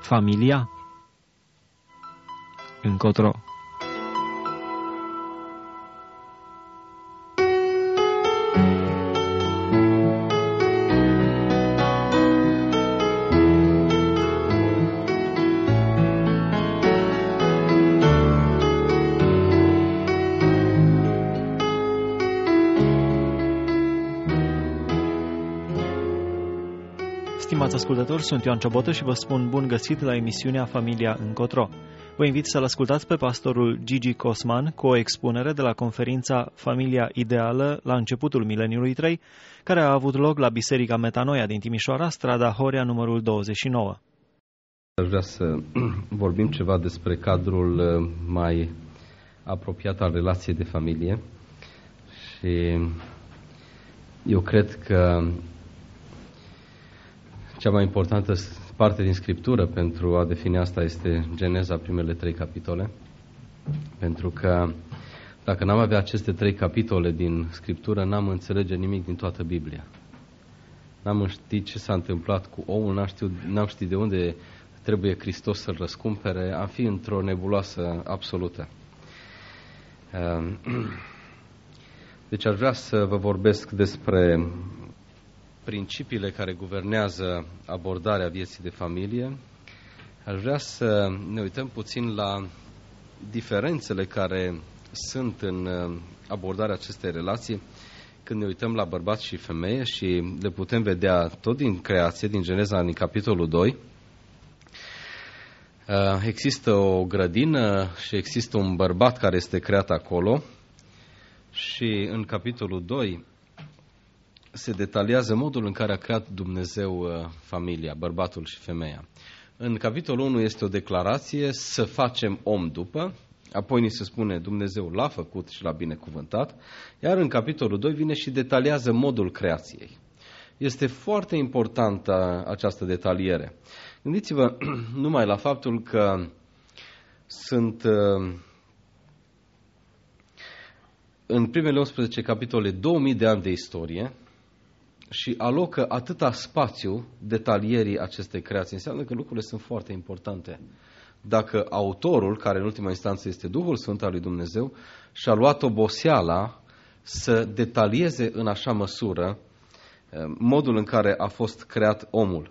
familia? Încotro. Stimați ascultători, sunt Ioan Ciobotă și vă spun bun găsit la emisiunea Familia Încotro. Vă invit să-l ascultați pe pastorul Gigi Cosman cu o expunere de la conferința Familia Ideală la începutul mileniului 3, care a avut loc la Biserica Metanoia din Timișoara, strada Horea numărul 29. Aș vrea să vorbim ceva despre cadrul mai apropiat al relației de familie și eu cred că cea mai importantă parte din Scriptură pentru a defini asta este Geneza, primele 3 capitole, pentru că dacă n-am avea aceste 3 capitole din Scriptură, n-am înțelege nimic din toată Biblia. N-am ști ce s-a întâmplat cu omul, n-am ști de unde trebuie Hristos să-l răscumpere, am fi într-o nebuloasă absolută. Deci aș vrea să vă vorbesc despre principiile care guvernează abordarea vieții de familie. Aș vrea să ne uităm puțin la diferențele care sunt în abordarea acestei relații când ne uităm la bărbați și femeie și le putem vedea tot din creație, din Geneza, din capitolul 2. Există o grădină și există un bărbat care este creat acolo și în capitolul 2 se detaliază modul în care a creat Dumnezeu familia, bărbatul și femeia. În capitolul 1 este o declarație să facem om după, apoi ni se spune Dumnezeu l-a făcut și l-a binecuvântat, iar în capitolul 2 vine și detaliază modul creației. Este foarte importantă această detaliere. Gândiți-vă numai la faptul că sunt în primele 11 capitole 2000 de ani de istorie și alocă atâta spațiu detalierii acestei creații. Înseamnă că lucrurile sunt foarte importante. Dacă autorul, care în ultima instanță este Duhul Sfânt al lui Dumnezeu, și-a luat oboseala să detalieze în așa măsură modul în care a fost creat omul.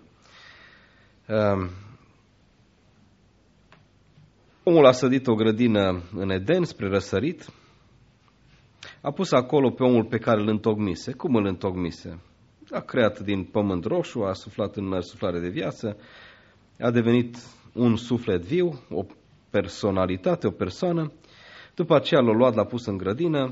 Omul a sădit o grădină în Eden spre răsărit, a pus acolo pe omul pe care îl întocmise. Cum îl întocmise? A creat din pământ roșu, a suflat în măr suflare de viață, a devenit un suflet viu, o personalitate, o persoană. După aceea l-a luat, l-a pus în grădină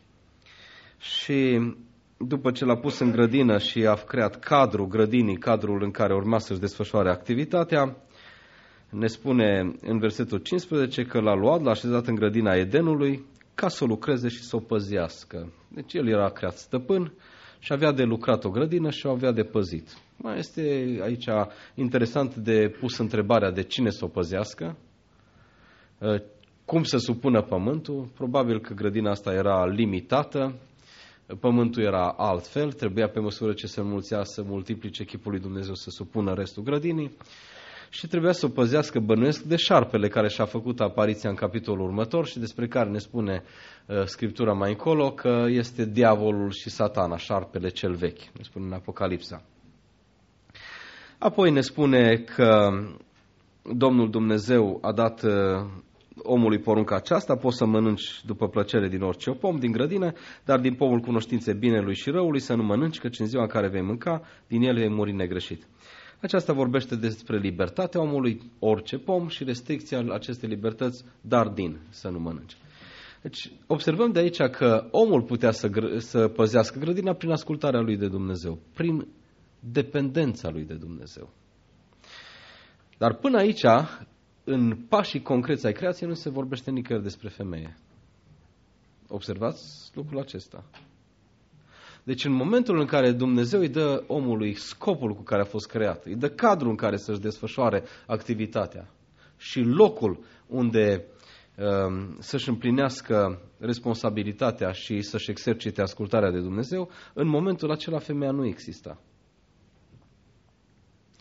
și după ce l-a pus în grădină și a creat cadrul grădinii, cadrul în care urma să-și desfășoare activitatea, ne spune în versetul 15 că l-a luat, l-a așezat în grădina Edenului ca să o lucreze și să o păzească. Deci el era creat stăpân și avea de lucrat o grădină și o avea de păzit. Mai este aici interesant de pus întrebarea de cine să o păzească, cum să supună pământul. Probabil că grădina asta era limitată, pământul era altfel, trebuia pe măsură ce se înmulțea să multiplice chipul lui Dumnezeu să supună restul grădinii și trebuia să o păzească, bănuiesc, de șarpele care și-a făcut apariția în capitolul următor și despre care ne spune Scriptura mai încolo că este diavolul și satana, șarpele cel vechi, ne spune în Apocalipsa. Apoi ne spune că Domnul Dumnezeu a dat omului porunca aceasta: poți să mănânci după plăcere din orice pom din grădină, dar din pomul cunoștinței binelui și răului să nu mănânci, căci în ziua în care vei mânca, din el vei muri negreșit. Aceasta vorbește despre libertatea omului, orice pom, și restricția acestei libertăți, dar din să nu mănânci. Deci observăm de aici că omul putea să păzească grădina prin ascultarea lui de Dumnezeu, prin dependența lui de Dumnezeu. Dar până aici, în pașii concreți ai creației, nu se vorbește nicăieri despre femeie. Observați lucrul acesta. Deci în momentul în care Dumnezeu îi dă omului scopul cu care a fost creat, îi dă cadrul în care să-și desfășoare activitatea și locul unde să-și împlinească responsabilitatea și să-și exercite ascultarea de Dumnezeu, în momentul acela femeia nu exista.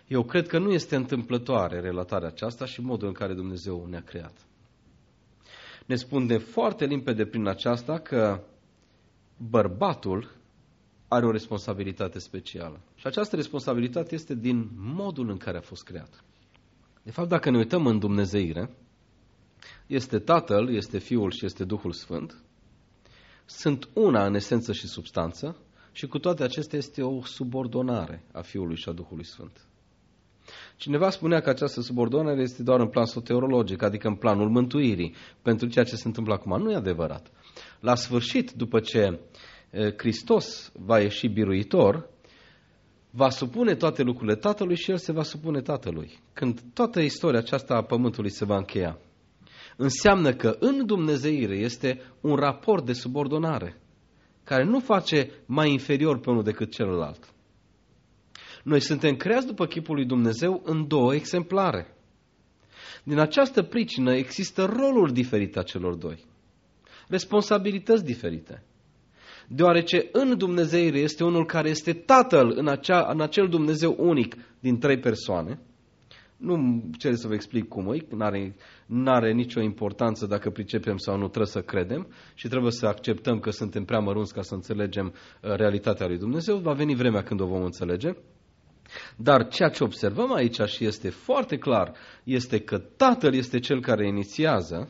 Eu cred că nu este întâmplătoare relatarea aceasta și modul în care Dumnezeu ne-a creat. Ne spune foarte limpede prin aceasta că bărbatul are o responsabilitate specială. Și această responsabilitate este din modul în care a fost creat. De fapt, dacă ne uităm în dumnezeire, este Tatăl, este Fiul și este Duhul Sfânt. Sunt una în esență și substanță și cu toate acestea este o subordonare a Fiului și a Duhului Sfânt. Cineva spunea că această subordonare este doar în plan soteriologic, adică în planul mântuirii, pentru ceea ce se întâmplă acum. Nu e adevărat. La sfârșit, după ce Hristos va ieși biruitor, va supune toate lucrurile Tatălui și El se va supune Tatălui. Când toată istoria aceasta a Pământului se va încheia, înseamnă că în dumnezeire este un raport de subordonare, care nu face mai inferior pe unul decât celălalt. Noi suntem creați după chipul lui Dumnezeu în două exemplare. Din această pricină există roluri diferite a celor doi, responsabilități diferite. Deoarece în dumnezeire este unul care este Tatăl în acel Dumnezeu unic din trei persoane. Nu cer să vă explic cum e, n-are nicio importanță dacă pricepem sau nu, trebuie să credem și trebuie să acceptăm că suntem prea mărunți ca să înțelegem realitatea lui Dumnezeu. Va veni vremea când o vom înțelege. Dar ceea ce observăm aici și este foarte clar, este că Tatăl este cel care inițiază,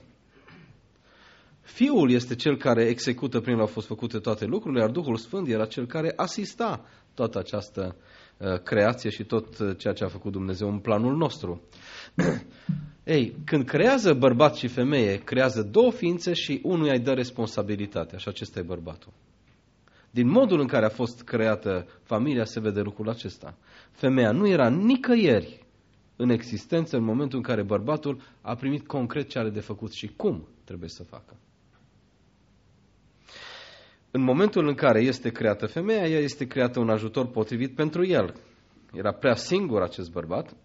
Fiul este cel care execută prin el au fost făcute toate lucrurile, iar Duhul Sfânt era cel care asista toată această creație și tot ceea ce a făcut Dumnezeu în planul nostru. Ei, când creează bărbat și femeie, creează două ființe și unuia îi dă responsabilitatea și acesta e bărbatul. Din modul în care a fost creată familia se vede lucrul acesta. Femeia nu era nicăieri în existență în momentul în care bărbatul a primit concret ce are de făcut și cum trebuie să facă. În momentul în care este creată femeia, ea este creată un ajutor potrivit pentru el. Era prea singur acest bărbat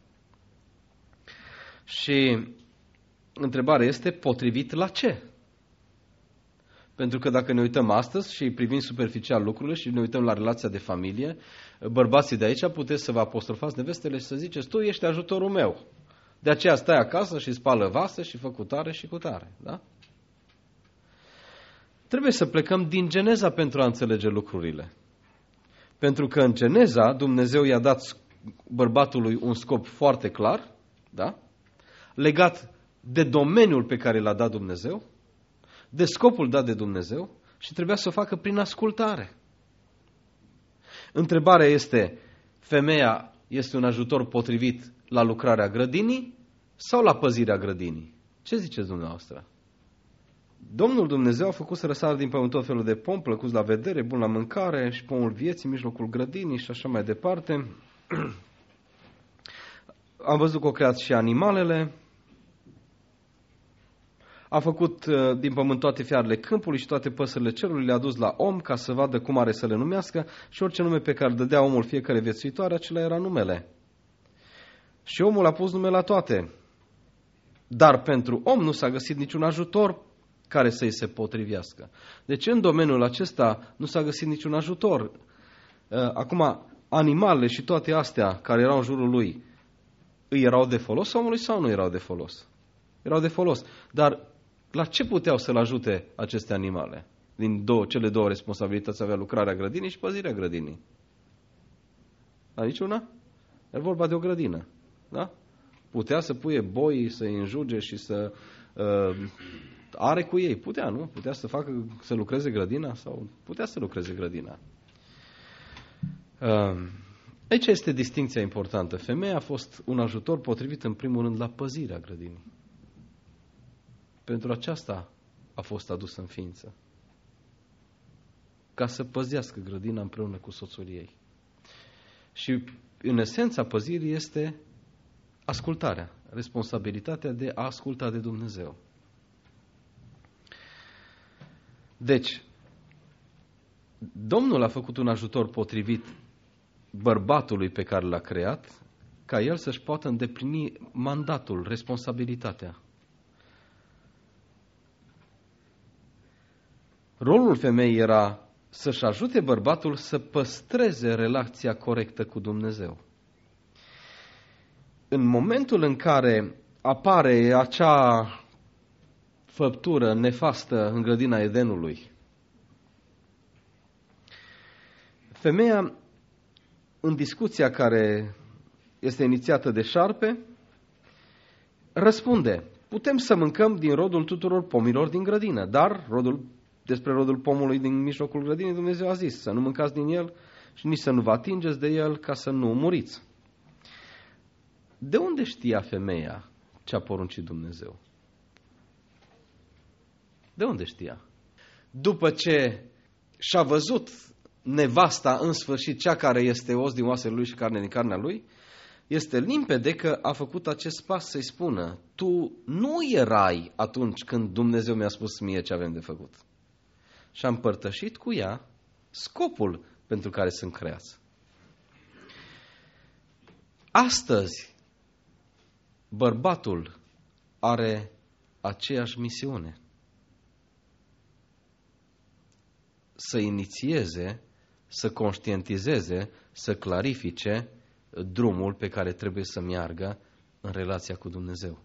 și întrebarea este potrivit la ce? Pentru că dacă ne uităm astăzi și privim superficial lucrurile și ne uităm la relația de familie, bărbații de aici puteți să vă apostrofați nevestele și să ziceți, tu ești ajutorul meu. De aceea stai acasă și spală vase și fă cutare și cutare. Da? Trebuie să plecăm din Geneza pentru a înțelege lucrurile. Pentru că în Geneza Dumnezeu i-a dat bărbatului un scop foarte clar, da? Legat de domeniul pe care l-a dat Dumnezeu, de scopul dat de Dumnezeu și trebuia să o facă prin ascultare. Întrebarea este, femeia este un ajutor potrivit la lucrarea grădinii sau la păzirea grădinii? Ce ziceți dumneavoastră? Domnul Dumnezeu a făcut să răsară din pământ tot felul de pomi, plăcuți la vedere, bun la mâncare și pomul vieții în mijlocul grădinii și așa mai departe. Am văzut că o creat și animalele. A făcut din pământ toate fiarele câmpului și toate păsările cerului, le-a dus la om ca să vadă cum are să le numească și orice nume pe care îl dădea omul fiecare viețuitoare, acela era numele. Și omul a pus nume la toate. Dar pentru om nu s-a găsit niciun ajutor care să-i se potrivească. Deci în domeniul acesta nu s-a găsit niciun ajutor. Acum, animalele și toate astea care erau în jurul lui, îi erau de folos omului sau nu erau de folos? Erau de folos. Dar la ce puteau să-l ajute aceste animale? Din cele două responsabilități avea lucrarea grădinii și păzirea grădinii. La niciuna? Era vorba de o grădină. Da? Putea să puie boi, să-i înjuge și să are cu ei. Putea, nu? Putea să lucreze grădina sau putea să lucreze grădina. Aici este distincția importantă. Femeia a fost un ajutor potrivit în primul rând la păzirea grădinii. Pentru aceasta a fost adusă în ființă. Ca să păzească grădina împreună cu soțul ei. Și în esența păzirii este ascultarea, responsabilitatea de a asculta de Dumnezeu. Deci, Domnul a făcut un ajutor potrivit bărbatului pe care l-a creat, ca el să-și poată îndeplini mandatul, responsabilitatea. Rolul femeii era să-și ajute bărbatul să păstreze relația corectă cu Dumnezeu. în momentul în care apare acea făptură nefastă în grădina Edenului, femeia, în discuția care este inițiată de șarpe, răspunde: putem să mâncăm din rodul tuturor pomilor din grădină, dar despre rodul pomului din mijlocul grădinii Dumnezeu a zis să nu mâncați din el și nici să nu vă atingeți de el ca să nu muriți. De unde știa femeia ce a poruncit Dumnezeu? De unde știa? După ce și-a văzut nevasta în sfârșit, cea care este os din oasele lui și carne din carnea lui, este limpede că a făcut acest pas să-i spună: tu nu erai atunci când Dumnezeu mi-a spus mie ce avem de făcut. Și a împărtășit cu ea scopul pentru care sunt creați. Astăzi, bărbatul are aceeași misiune: să inițieze, să conștientizeze, să clarifice drumul pe care trebuie să meargă în relația cu Dumnezeu.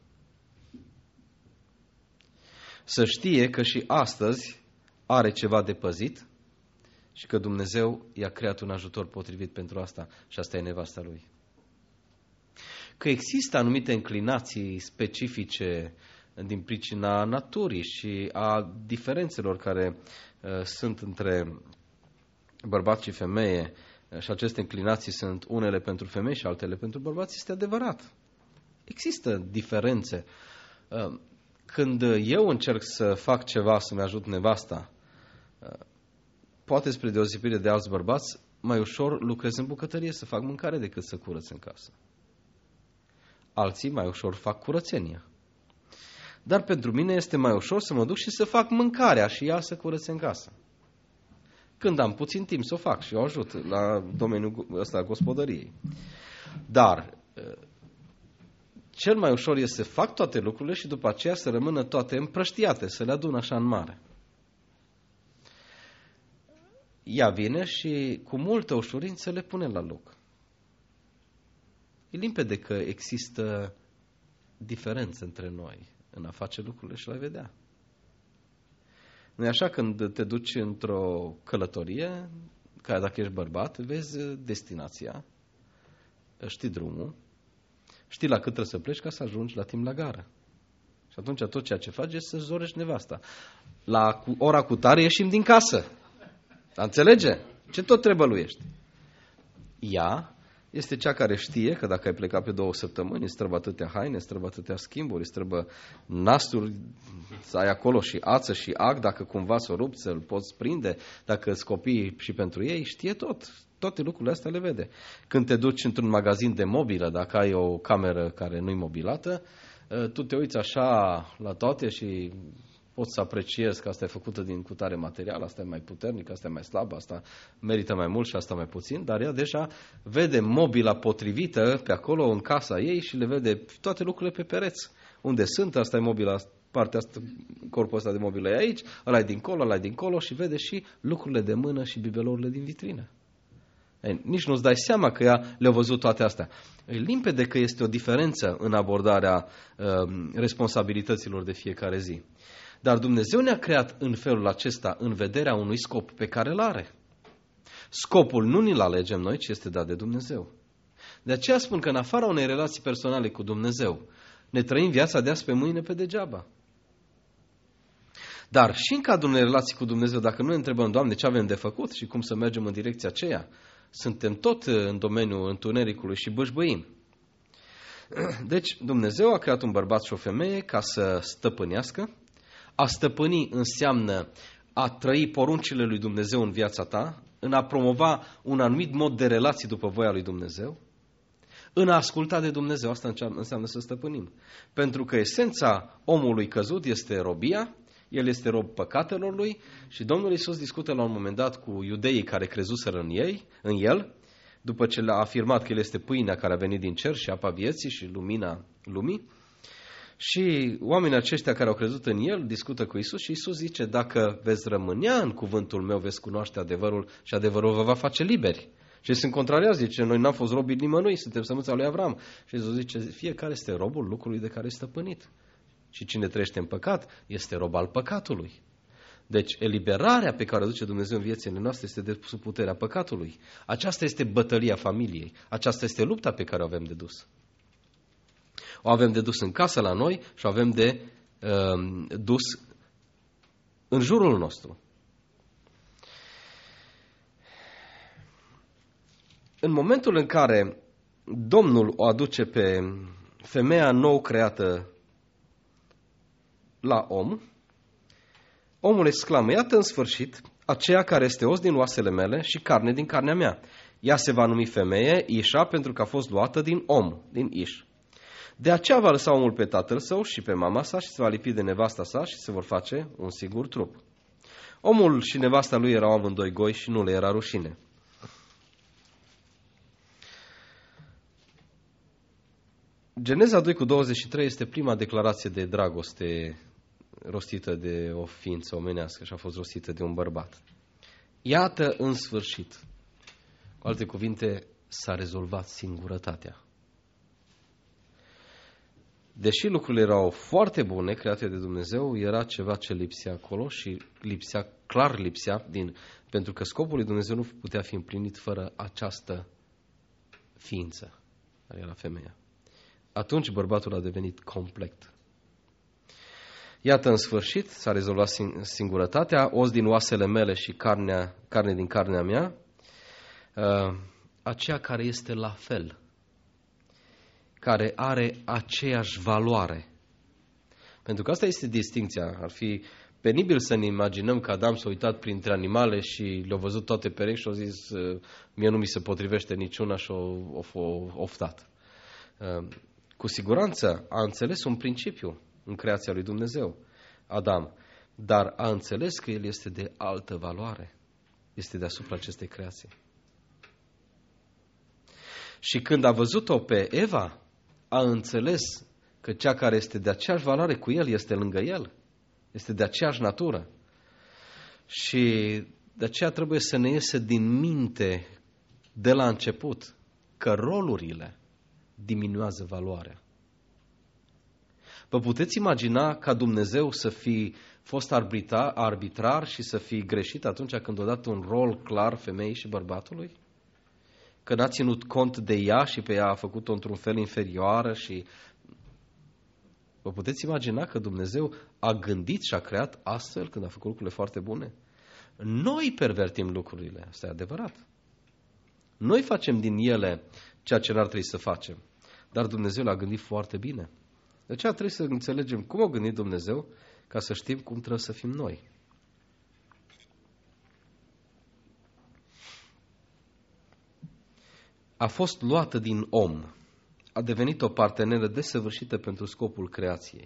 Să știe că și astăzi are ceva de păzit și că Dumnezeu i-a creat un ajutor potrivit pentru asta și asta e nevasta lui. Că există anumite înclinații specifice din pricina naturii și a diferențelor care sunt între bărbat și femeie, și aceste înclinații sunt unele pentru femei și altele pentru bărbați, este adevărat. Există diferențe. Când eu încerc să fac ceva să-mi ajut nevasta, poate spre deosebire de alți bărbați, mai ușor lucrez în bucătărie să fac mâncare decât să curăț în casă. Alții mai ușor fac curățenia. Dar pentru mine este mai ușor să mă duc și să fac mâncarea și ea să curățe în casă. Când am puțin timp să o fac și o ajut la domeniul ăsta gospodăriei. Dar cel mai ușor este să fac toate lucrurile și după aceea să rămână toate împrăștiate, să le adun așa în mare. Ea vine și cu multă ușurință le pune la loc. E limpede că există diferențe între noi în a face lucrurile și la vedea. Nu e așa când te duci într-o călătorie, care dacă ești bărbat, vezi destinația, știi drumul, știi la cât trebuie să pleci ca să ajungi la timp la gară. Și atunci tot ceea ce faci este să zorești nevasta. La ora cutare ieșim din casă. Înțelege? Ce tot trebăluiești? Ea este cea care știe că dacă ai plecat pe 2 săptămâni, îți trebuie atâtea haine, îți trebuie atâtea schimburi, îți trebuie nasturi să ai acolo și ață și ac, dacă cumva s-o rupt, să-l poți prinde, dacă îți copii și pentru ei, știe tot. Toate lucrurile astea le vede. Când te duci într-un magazin de mobilă, dacă ai o cameră care nu-i mobilată, tu te uiți așa la toate și poți să apreciezi că asta e făcută din cutare material, asta e mai puternic, asta e mai slab, asta merită mai mult și asta mai puțin, dar ea deja vede mobila potrivită pe acolo în casa ei și le vede toate lucrurile pe pereți. Unde sunt, asta e mobila, partea asta, corpul ăsta de mobilă e aici, ăla e dincolo, ăla e dincolo și vede și lucrurile de mână și bibelourile din vitrină. Nici nu-ți dai seama că ea le-a văzut toate astea. E limpede că este o diferență în abordarea responsabilităților de fiecare zi. Dar Dumnezeu ne-a creat în felul acesta în vederea unui scop pe care îl are. Scopul nu ni-l alegem noi, ci este dat de Dumnezeu. De aceea spun că în afara unei relații personale cu Dumnezeu, ne trăim viața de azi pe mâine pe degeaba. Dar și în cadrul unei relații cu Dumnezeu, dacă nu ne întrebăm, Doamne, ce avem de făcut și cum să mergem în direcția aceea, suntem tot în domeniul întunericului și bâșbâim. Deci Dumnezeu a creat un bărbat și o femeie ca să stăpânească. A stăpâni înseamnă a trăi poruncile lui Dumnezeu în viața ta, în a promova un anumit mod de relații după voia lui Dumnezeu, în a asculta de Dumnezeu. Asta înseamnă să stăpânim. Pentru că esența omului căzut este robia, el este rob păcatelor lui și Domnul Iisus discută la un moment dat cu iudeii care crezuseră în el, după ce le-a afirmat că el este pâinea care a venit din cer și apa vieții și lumina lumii. Și oamenii aceștia care au crezut în el discută cu Iisus și Iisus zice: dacă veți rămânea în cuvântul meu, veți cunoaște adevărul și adevărul vă va face liberi. Și sunt contrariați, zice, noi n-am fost robii nimănui, suntem sămânța lui Avram. Și Iisus zice, fiecare este robul lucrului de care este stăpânit. Și cine trăiește în păcat este rob al păcatului. Deci eliberarea pe care o duce Dumnezeu în viețile noastre este de sub puterea păcatului. Aceasta este bătălia familiei. Aceasta este lupta pe care o avem de dus. O avem de dus în casă la noi și o avem de dus în jurul nostru. În momentul în care Domnul o aduce pe femeia nou creată la om, omul exclamă, iată în sfârșit aceea care este os din oasele mele și carne din carnea mea. Ea se va numi femeie, Ișa, pentru că a fost luată din om, din Iș. De aceea va lăsa omul pe tatăl său și pe mama sa și se va lipi de nevasta sa și se vor face un singur trup. Omul și nevasta lui erau amândoi goi și nu le era rușine. Geneza 2:23 este prima declarație de dragoste rostită de o ființă omenească și a fost rostită de un bărbat. Iată în sfârșit. Cu alte cuvinte, s-a rezolvat singurătatea. Deși lucrurile erau foarte bune, create de Dumnezeu, era ceva ce lipsea acolo și clar lipsea, pentru că scopul lui Dumnezeu nu putea fi împlinit fără această ființă, care era femeia. Atunci bărbatul a devenit complet. Iată în sfârșit, s-a rezolvat singurătatea, os din oasele mele și carne din carnea mea, aceea care este la fel, care are aceeași valoare. Pentru că asta este distincția. Ar fi penibil să ne imaginăm că Adam s-a uitat printre animale și le-a văzut toate perechi și a zis, mie nu mi se potrivește niciuna și a oftat. Cu siguranță a înțeles un principiu în creația lui Dumnezeu, Adam, dar a înțeles că el este de altă valoare, este deasupra acestei creații. Și când a văzut-o pe Eva, a înțeles că cea care este de aceeași valoare cu el este lângă el, este de aceeași natură. Și de aceea trebuie să ne iese din minte de la început că rolurile diminuează valoarea. Vă puteți imagina ca Dumnezeu să fi fost arbitrar și să fi greșit atunci când a dat un rol clar femeii și bărbatului? Că n-a ținut cont de ea și pe ea a făcut-o într-un fel inferioară și... Vă puteți imagina că Dumnezeu a gândit și a creat astfel când a făcut lucrurile foarte bune? Noi pervertim lucrurile, asta e adevărat. Noi facem din ele ceea ce n-ar trebui să facem. Dar Dumnezeu l-a gândit foarte bine. De aceea trebuie să înțelegem cum a gândit Dumnezeu ca să știm cum trebuie să fim noi. A fost luată din om. A devenit o parteneră desăvârșită pentru scopul creației.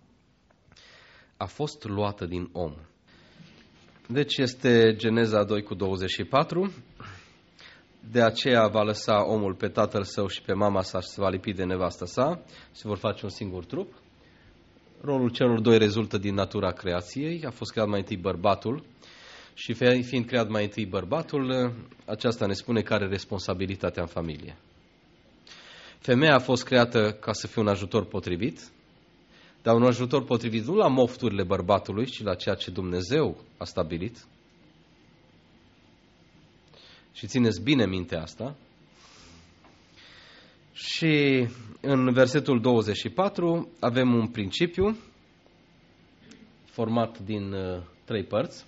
A fost luată din om. Deci este Geneza 2:24. De aceea va lăsa omul pe tatăl său și pe mama sa și se va lipi de nevasta sa. Se vor face un singur trup. Rolul celor doi rezultă din natura creației. A fost creat mai întâi bărbatul și fiind creat mai întâi bărbatul, aceasta ne spune care are responsabilitatea în familie. Femeia a fost creată ca să fie un ajutor potrivit, dar un ajutor potrivit nu la mofturile bărbatului, ci la ceea ce Dumnezeu a stabilit. Și țineți bine minte asta. Și în versetul 24 avem un principiu format din 3 părți.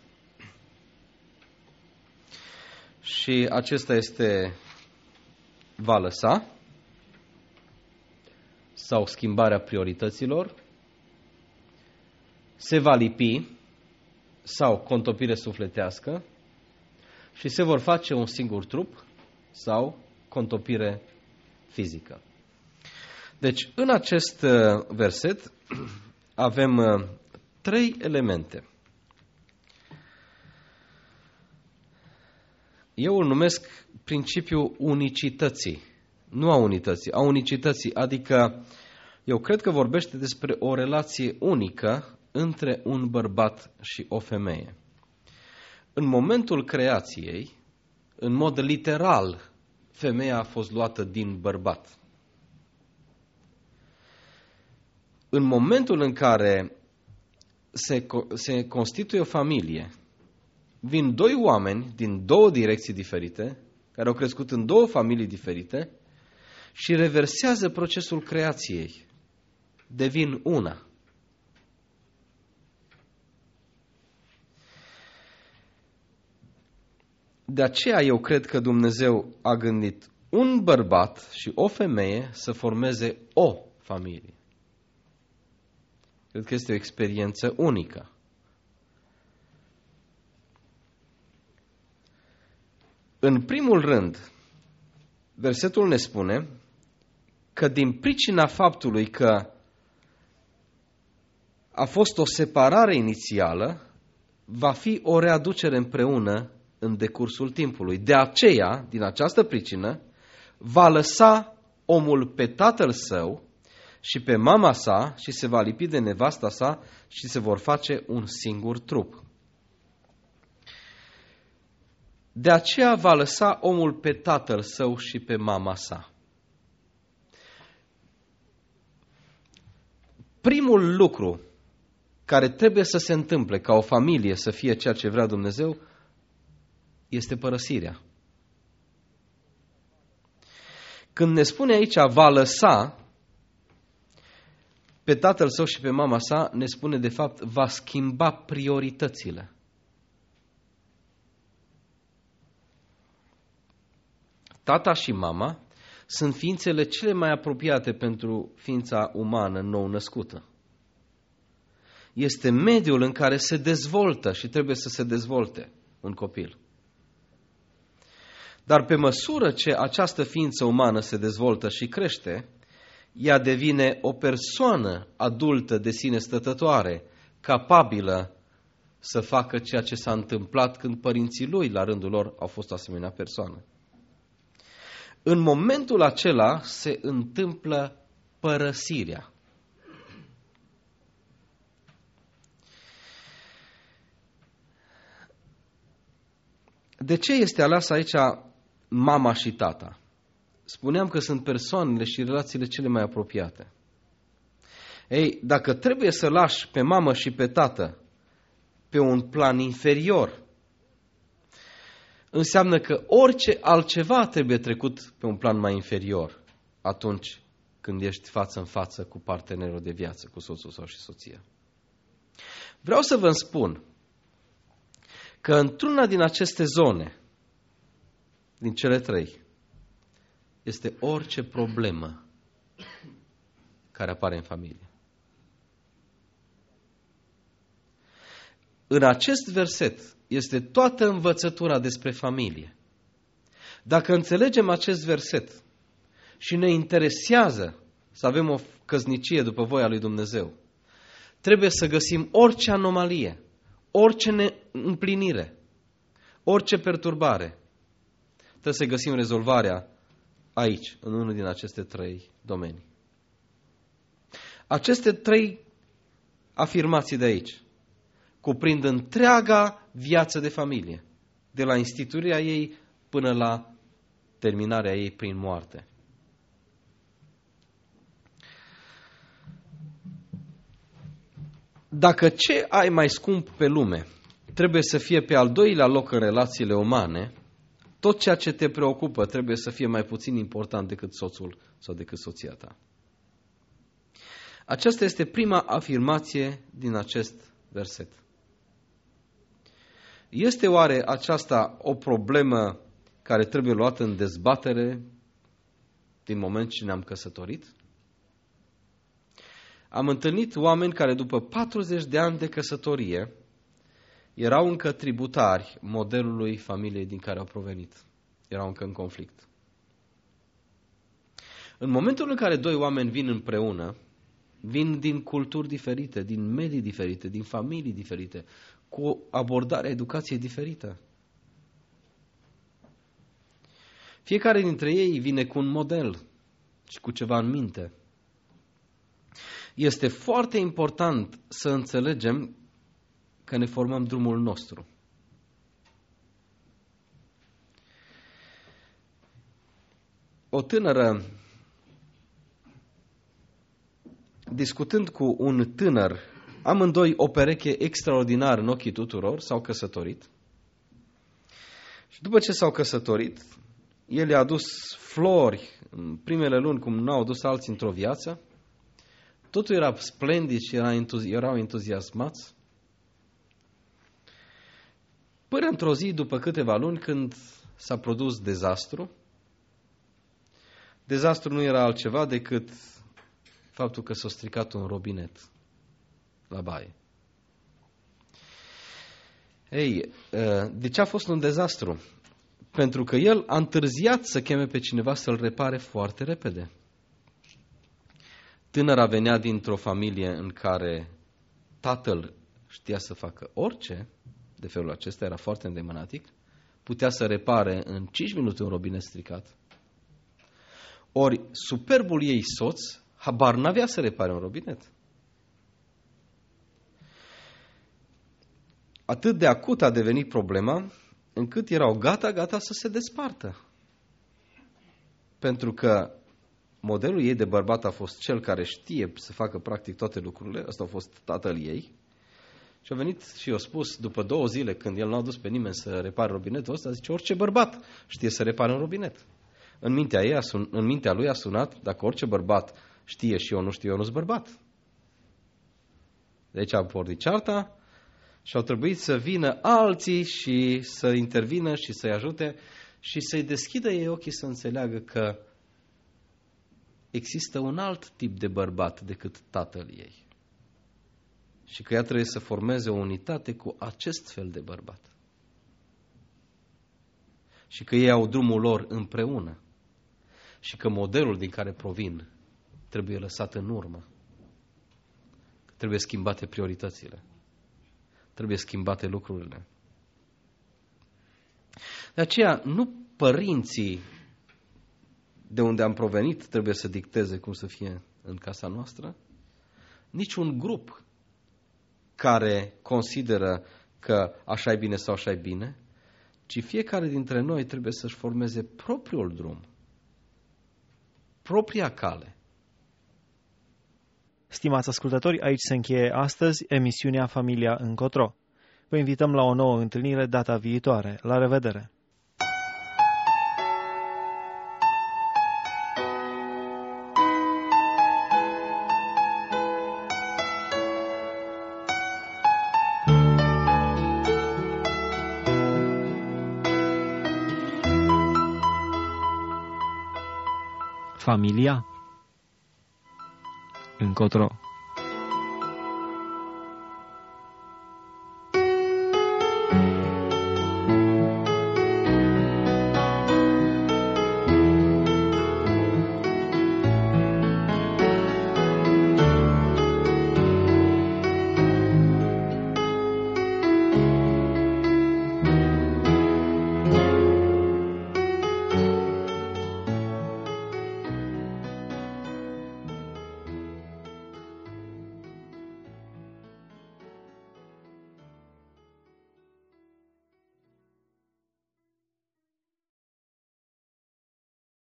Și acesta este va lăsa sau schimbarea priorităților, se va lipi sau contopire sufletească și se vor face un singur trup sau contopire fizică. Deci, în acest verset avem 3 elemente. Eu îl numesc principiul unicității, nu a unității, a unicității, adică eu cred că vorbește despre o relație unică între un bărbat și o femeie. În momentul creației, în mod literal, femeia a fost luată din bărbat. În momentul în care se constituie o familie, vin doi oameni din două direcții diferite, care au crescut în două familii diferite și reversează procesul creației. Devin una. De aceea eu cred că Dumnezeu a gândit un bărbat și o femeie să formeze o familie. Cred că este o experiență unică. În primul rând, versetul ne spune că din pricina faptului că a fost o separare inițială, va fi o readucere împreună în decursul timpului. De aceea, din această pricină, va lăsa omul pe tatăl său și pe mama sa și se va lipi de nevasta sa și se vor face un singur trup. De aceea va lăsa omul pe tatăl său și pe mama sa. Primul lucru care trebuie să se întâmple ca o familie să fie ceea ce vrea Dumnezeu este părăsirea. Când ne spune aici va lăsa pe tatăl său și pe mama sa, ne spune de fapt va schimba prioritățile. Tata și mama sunt ființele cele mai apropiate pentru ființa umană nou-născută. Este mediul în care se dezvoltă și trebuie să se dezvolte un copil. Dar pe măsură ce această ființă umană se dezvoltă și crește, ea devine o persoană adultă de sine stătătoare, capabilă să facă ceea ce s-a întâmplat când părinții lui, la rândul lor, au fost o asemenea persoană. În momentul acela se întâmplă părăsirea. De ce este aleasă aici mama și tata? Spuneam că sunt persoanele și relațiile cele mai apropiate. Ei, dacă trebuie să lași pe mamă și pe tată pe un plan inferior, înseamnă că orice altceva trebuie trecut pe un plan mai inferior atunci când ești față în față cu partenerul de viață, cu soțul sau și soția. Vreau să vă spun că într-una din aceste zone, din cele trei, este orice problemă care apare în familie. În acest verset este toată învățătura despre familie. Dacă înțelegem acest verset și ne interesează să avem o căsnicie după voia lui Dumnezeu, trebuie să găsim orice anomalie, orice neîmplinire, orice perturbare. Trebuie să găsim rezolvarea aici, în unul din aceste trei domenii. Aceste trei afirmații de aici cuprind întreaga viață de familie, de la instituirea ei până la terminarea ei prin moarte. Dacă ce ai mai scump pe lume trebuie să fie pe al doilea loc în relațiile umane, tot ceea ce te preocupă trebuie să fie mai puțin important decât soțul sau decât soția ta. Aceasta este prima afirmație din acest verset. Este oare aceasta o problemă care trebuie luată în dezbatere din moment ce ne-am căsătorit? Am întâlnit oameni care după 40 de ani de căsătorie erau încă tributari modelului familiei din care au provenit. Erau încă în conflict. În momentul în care doi oameni vin împreună, vin din culturi diferite, din medii diferite, din familii diferite, cu o abordare a educației diferită. Fiecare dintre ei vine cu un model și cu ceva în minte. Este foarte important să înțelegem că ne formăm drumul nostru. o tânără, discutând cu un tânăr, amândoi o pereche extraordinar în ochii tuturor, s-au căsătorit. Și după ce s-au căsătorit, el i-a adus flori în primele luni, cum n-au adus alții într-o viață. Totul era splendid și erau entuziasmați. Până într-o zi, după câteva luni, când s-a produs dezastru. Dezastru nu era altceva decât faptul că s-a stricat un robinet la baie. Ei, de ce a fost un dezastru? Pentru că el a întârziat să cheme pe cineva să-l repare foarte repede. Tânăra venea dintr-o familie în care tatăl știa să facă orice, de felul acesta era foarte îndemânatic, putea să repare în 5 minute un robinet stricat. Ori superbul ei soț habar n-avea să repare un robinet. Atât de acut a devenit problema, încât erau gata să se despartă. Pentru că modelul ei de bărbat a fost cel care știe să facă practic toate lucrurile, ăsta a fost tatăl ei, și a venit și i-a spus, după 2 zile, când el n-a dus pe nimeni să repare robinetul ăsta, zice, orice bărbat știe să repare un robinet. În mintea lui a sunat, dacă orice bărbat știe și eu nu știu, eu nu-s bărbat. Deci a pornit cearta și au trebuit să vină alții și să intervină și să-i ajute și să-i deschidă ei ochii să înțeleagă că există un alt tip de bărbat decât tatăl ei. Și că ea trebuie să formeze o unitate cu acest fel de bărbat. Și că ei au drumul lor împreună. Și că modelul din care provin trebuie lăsat în urmă. Trebuie schimbate prioritățile. Trebuie schimbate lucrurile. De aceea, nu părinții de unde am provenit trebuie să dicteze cum să fie în casa noastră, nici un grup care consideră că așa e bine sau așa e bine, ci fiecare dintre noi trebuie să-și formeze propriul drum, propria cale. Stimați ascultători, aici se încheie astăzi emisiunea Familia Încotro. Vă invităm la o nouă întâlnire data viitoare. La revedere! Familia Încotro.